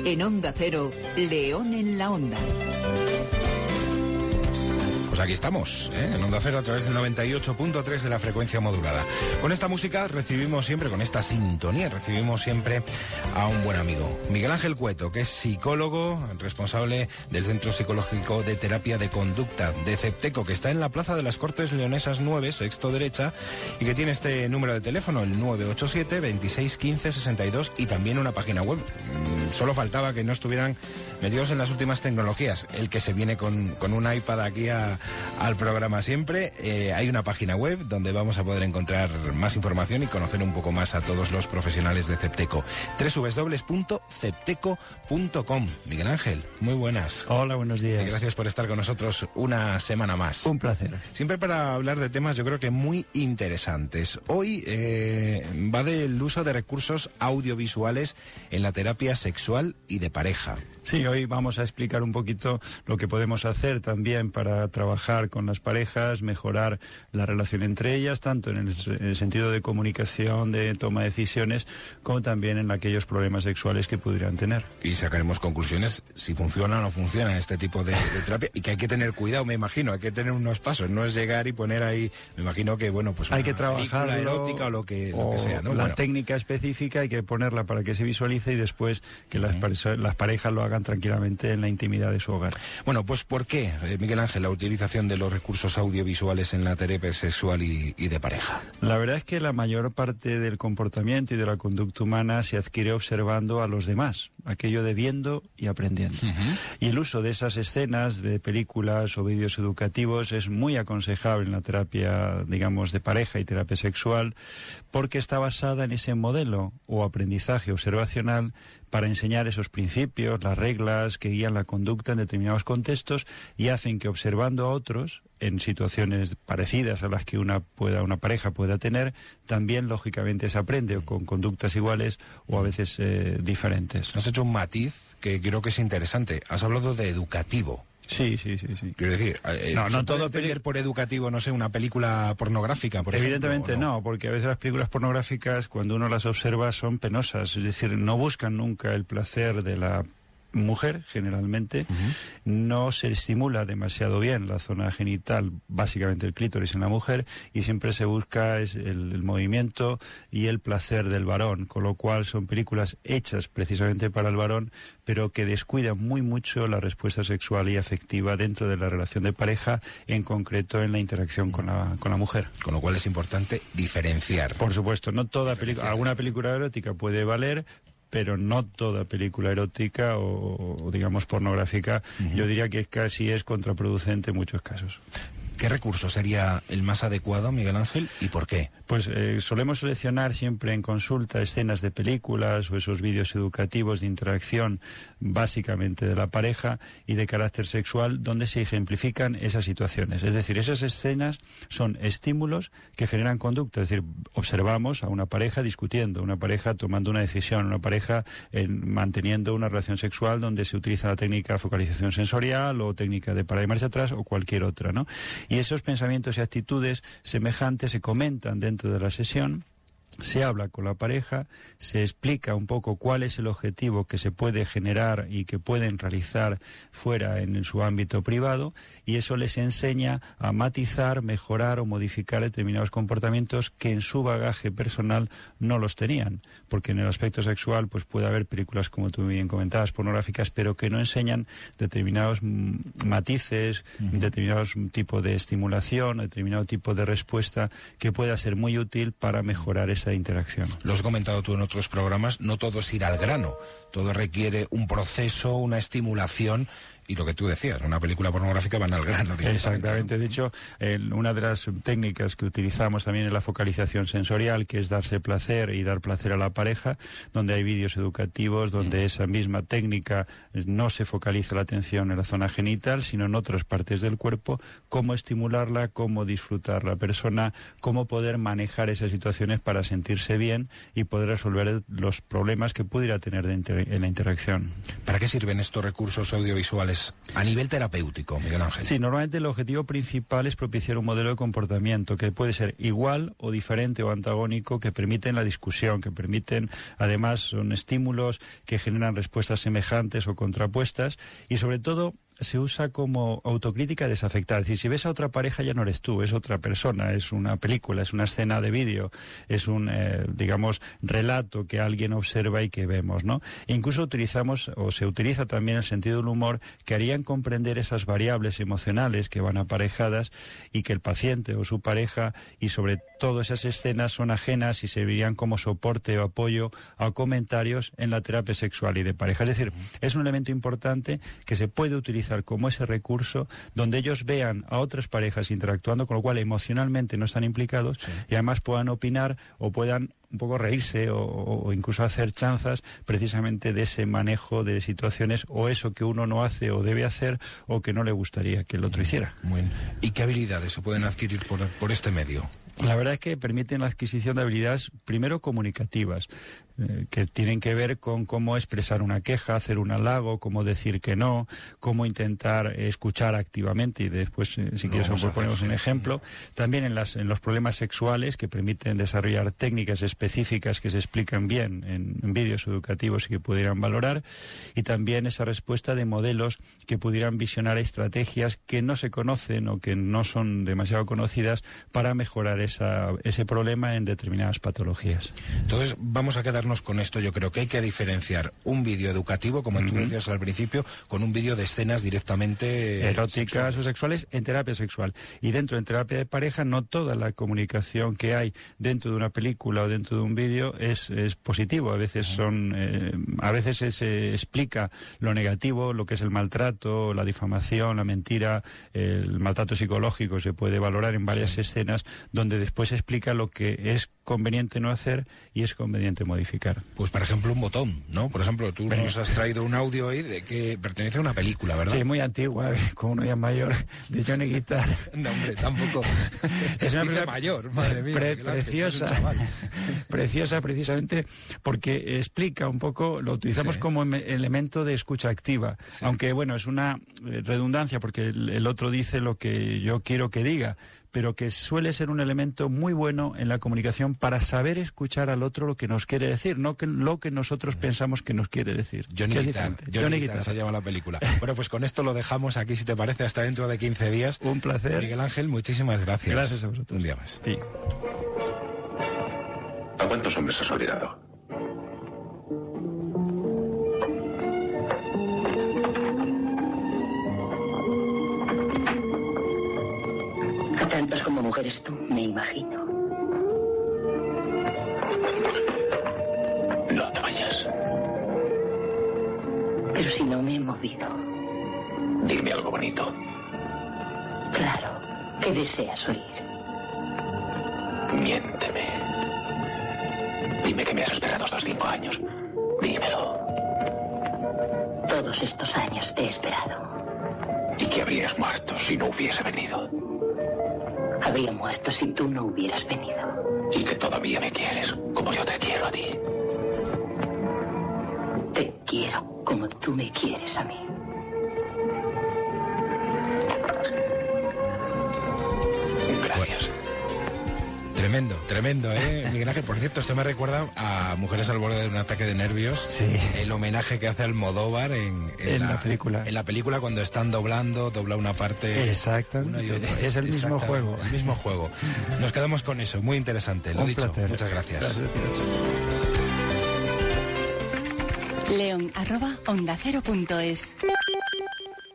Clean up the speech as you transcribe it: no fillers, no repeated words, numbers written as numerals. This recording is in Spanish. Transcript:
En Onda Cero, León en la Onda. Pues aquí estamos, en Onda Cero a través del 98.3 de la frecuencia modulada. Con esta música recibimos siempre, con esta sintonía, recibimos siempre a un buen amigo. Miguel Ángel Cueto, que es psicólogo, responsable del Centro Psicológico de Terapia de Conducta de Cepteco, que está en la Plaza de las Cortes Leonesas 9, sexto derecha, y que tiene este número de teléfono, el 987 26 15 62, y también una página web. Solo faltaba que no estuvieran metidos en las últimas tecnologías. El que se viene con un iPad aquí al programa siempre. Hay una página web donde vamos a poder encontrar más información y conocer un poco más a todos los profesionales de Cepteco. www.cepteco.com. Miguel Ángel, muy buenas. Hola, buenos días. Gracias por estar con nosotros una semana más. Un placer. Siempre para hablar de temas yo creo que muy interesantes. Hoy va del uso de recursos audiovisuales en la terapia sexual y de pareja. Sí, hoy vamos a explicar un poquito lo que podemos hacer también para trabajar con las parejas, mejorar la relación entre ellas, tanto en el sentido de comunicación, de toma de decisiones, como también en aquellos problemas sexuales que pudieran tener. Y sacaremos conclusiones si funciona o no funciona este tipo de terapia, y que hay que tener cuidado, me imagino, hay que tener unos pasos, no es llegar y poner ahí, me imagino que, bueno, pues hay que trabajar erótica o lo que sea, ¿no? La técnica específica hay que ponerla para que se visualice y después que las parejas lo hagan tranquilamente en la intimidad de su hogar. Bueno, pues ¿por qué, Miguel Ángel, la utilización de los recursos audiovisuales en la terapia sexual y de pareja? La verdad es que la mayor parte del comportamiento y de la conducta humana se adquiere observando a los demás, aquello de viendo y aprendiendo. Y el uso de esas escenas de películas o vídeos educativos es muy aconsejable en la terapia, digamos, de pareja y terapia sexual, porque está basada en ese modelo o aprendizaje observacional para enseñar esos principios, las reglas que guían la conducta en determinados contextos y hacen que observando a otros en situaciones parecidas a las que una pareja pueda tener, también lógicamente se aprende con conductas iguales o a veces diferentes. Has hecho un matiz que creo que es interesante. Has hablado de educativo. Sí. Quiero decir, no todo entender por educativo, no sé, una película pornográfica, por evidentemente ejemplo. No, porque a veces las películas pornográficas, cuando uno las observa, son penosas, es decir, no buscan nunca el placer de la mujer, generalmente, no se estimula demasiado bien la zona genital, básicamente el clítoris en la mujer, y siempre se busca el movimiento y el placer del varón, con lo cual son películas hechas precisamente para el varón, pero que descuidan muy mucho la respuesta sexual y afectiva dentro de la relación de pareja, en concreto en la interacción con la mujer. Con lo cual es importante diferenciar. Por supuesto, no toda película, alguna película erótica puede valer, pero no toda película erótica o digamos pornográfica, yo diría que casi es contraproducente en muchos casos. ¿Qué recurso sería el más adecuado, Miguel Ángel, y por qué? Pues solemos seleccionar siempre en consulta escenas de películas o esos vídeos educativos de interacción básicamente de la pareja y de carácter sexual donde se ejemplifican esas situaciones. Es decir, esas escenas son estímulos que generan conducta. Es decir, observamos a una pareja discutiendo, una pareja tomando una decisión, una pareja manteniendo una relación sexual donde se utiliza la técnica de focalización sensorial o técnica de parada y marcha atrás o cualquier otra, ¿no? Y esos pensamientos y actitudes semejantes se comentan dentro de la sesión, se habla con la pareja, se explica un poco cuál es el objetivo que se puede generar y que pueden realizar fuera en su ámbito privado, y eso les enseña a matizar, mejorar o modificar determinados comportamientos que en su bagaje personal no los tenían, porque en el aspecto sexual pues puede haber películas, como tú bien comentabas, pornográficas, pero que no enseñan determinados matices, determinados tipo de estimulación, determinado tipo de respuesta que pueda ser muy útil para mejorar esa interacción. Lo has comentado tú en otros programas, no todo es ir al grano, todo requiere un proceso, una estimulación. Y lo que tú decías, una película pornográfica van al grano. Exactamente. De hecho, una de las técnicas que utilizamos también es la focalización sensorial, que es darse placer y dar placer a la pareja, donde hay vídeos educativos, donde esa misma técnica no se focaliza la atención en la zona genital, sino en otras partes del cuerpo, cómo estimularla, cómo disfrutar la persona, cómo poder manejar esas situaciones para sentirse bien y poder resolver los problemas que pudiera tener en la interacción. ¿Para qué sirven estos recursos audiovisuales sexuales a nivel terapéutico, Miguel Ángel? Sí, normalmente el objetivo principal es propiciar un modelo de comportamiento que puede ser igual o diferente o antagónico, que permiten la discusión, que permiten, además, son estímulos que generan respuestas semejantes o contrapuestas, y sobre todo se usa como autocrítica desafectada. Es decir, si ves a otra pareja ya no eres tú, es otra persona, es una película, es una escena de vídeo, es un, digamos, relato que alguien observa y que vemos, ¿no? E incluso utilizamos, o se utiliza también el sentido del humor, que harían comprender esas variables emocionales que van aparejadas y que el paciente o su pareja, y sobre todo esas escenas, son ajenas y servirían como soporte o apoyo a comentarios en la terapia sexual y de pareja. Es decir, es un elemento importante que se puede utilizar como ese recurso donde ellos vean a otras parejas interactuando, con lo cual emocionalmente no están implicados, sí, y además puedan opinar o puedan un poco reírse o incluso hacer chanzas precisamente de ese manejo de situaciones, o eso que uno no hace o debe hacer o que no le gustaría que el otro hiciera. Muy bien. ¿Y qué habilidades se pueden adquirir por este medio? La verdad es que permiten la adquisición de habilidades, primero comunicativas, que tienen que ver con cómo expresar una queja, hacer un halago, cómo decir que no, cómo intentar escuchar activamente, y después, si quieres, ponemos un ejemplo. También en los problemas sexuales, que permiten desarrollar técnicas específicas que se explican bien en vídeos educativos y que pudieran valorar, y también esa respuesta de modelos que pudieran visionar estrategias que no se conocen o que no son demasiado conocidas para mejorar ese problema en determinadas patologías. Entonces, vamos a quedarnos con esto. Yo creo que hay que diferenciar un vídeo educativo, como tú decías al principio, con un vídeo de escenas directamente eróticas o sexuales en terapia sexual. Y en terapia de pareja, no toda la comunicación que hay dentro de una película o dentro de un vídeo es positivo. A veces se explica lo negativo, lo que es el maltrato, la difamación, la mentira, el maltrato psicológico se puede valorar en varias escenas, donde después explica lo que es conveniente no hacer y es conveniente modificar. Pues, por ejemplo, un botón, ¿no? Por ejemplo, tú nos has traído un audio ahí de que pertenece a una película, ¿verdad? Sí, muy antigua, como uno ya mayor, de Johnny Guitar. No, hombre, tampoco. Es una película mayor, madre mía. Preciosa precisamente porque explica un poco, lo utilizamos como elemento de escucha activa, aunque, bueno, es una redundancia porque el otro dice lo que yo quiero que diga, pero que suele ser un elemento muy bueno en la comunicación para saber escuchar al otro lo que nos quiere decir, no lo que nosotros pensamos que nos quiere decir. Johnny Guitar se llama la película. Bueno, pues con esto lo dejamos aquí, si te parece, hasta dentro de 15 días. Un placer. Miguel Ángel, muchísimas gracias. Gracias a vosotros. Un día más. Sí. ¿A cuántos hombres has olvidado? A tantos como mujeres tú, me imagino. No te vayas. Pero si no me he movido. Dime algo bonito. Claro, ¿qué deseas oír? Miénteme. Dime que me has esperado estos 5 años. Dímelo. Todos estos años te he esperado. ¿Y que habrías muerto si no hubiese venido? Habría muerto si tú no hubieras venido. Y que todavía me quieres, como yo te quiero a ti. Te quiero como tú me quieres a mí. Gracias. Tremendo, Miguel Ángel. Por cierto, esto me recuerda a Mujeres al borde de un ataque de nervios. Sí. El homenaje que hace Almodóvar en la película. En la película, cuando están dobla una parte. Exacto. Uno y otro. Es el mismo juego. El mismo juego. Nos quedamos con eso. Muy interesante. Lo dicho. Placer. Muchas gracias. León@ondacero.es